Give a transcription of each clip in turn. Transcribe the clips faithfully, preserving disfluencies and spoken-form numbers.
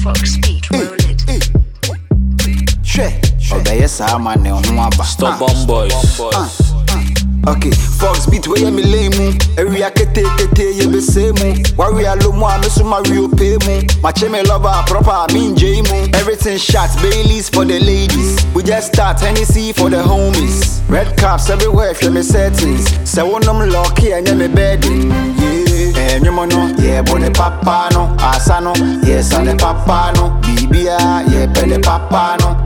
Fox beat, roll it. Obey man, Stubborn boys. Uh, uh. Okay, Fox beat where you me lay mu. Every akete kete ye be say mu. Warrior lo mu a me so Mario pay mu. My cheme lover proper me J mu. Everything shots Baileys for the ladies. We just start Hennessy for the homies. Red caps everywhere for me settings. Say one them lucky and me bedding. Yeah, and you know yeah, bonne papa no, asano, yes and papa no, bibia yeah, pele papa no.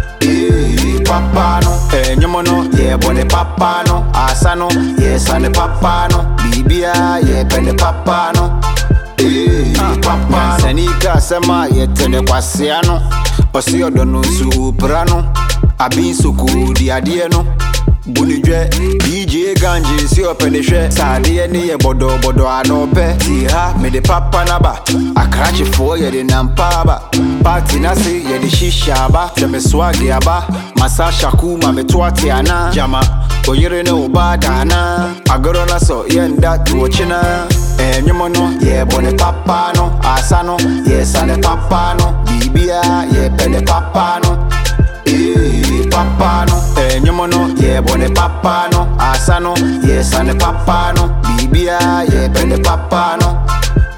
Eh, papa no, eh, nyomono, yeah, bonne papa no, asano, yes, and papa no, bibia, yeah, pende papa no, eh, papa no, Senika sema, yeah, tene kwasiano, osio dono su prano, abin suku di adieno, bunijwe, D J Ganji, si opene shwe, sadie ni ye bodo bodo anope, si ha, me de papa naba, akrachi fo ye de nampaba. Party nasi ye di shisha ba, jame swagi aba, masa shakuma me tuati ana, jama, oyere ne ubadana, agoro naso ye nda tuochina, eh nyomono ye bonne papa no, asano, ye sane papa no, bibia ye pele papa no, eh papa no, eh nyomono ye bonne papa no, asano, ye sane papa no, bibia ye pele papa no,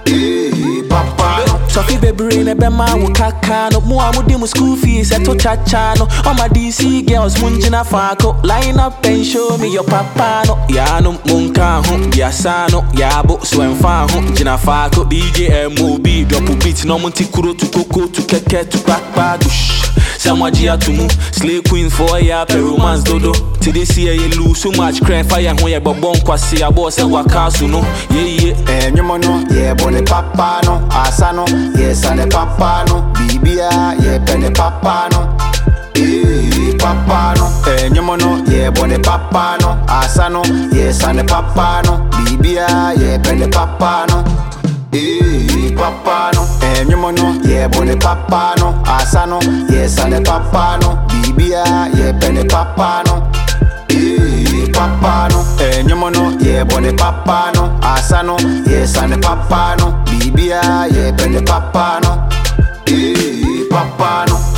eh papa no. Sophie baby in a bema wukaka no mo amudi mu school fees eto chacha no all my D C girls munjina fako line up and show me your papa no ya no munka ho biasa no ya bo so emfa ho jina fako D J M O B drop beat no munti kuro to koko to keke to papa dush samwajia to mu slay queen for ya romance dodo till this year you lose so much cry fire ho ya bobon kwase abo se waka so no ye ye eh nyomono ye bonne papa no asano yes and papa no bibia ye pende papa no eh papa no eh nyomono ye bonne papa no asano yes and papa no bibia ye pende papa no eh papa no eh nyomono ye bonne papa no asano yes and papa no bibia ye pende papa no eh papa no eh nyomono ye bonne papa no asano yes and papa no bibia ye pende papa no eh papa no.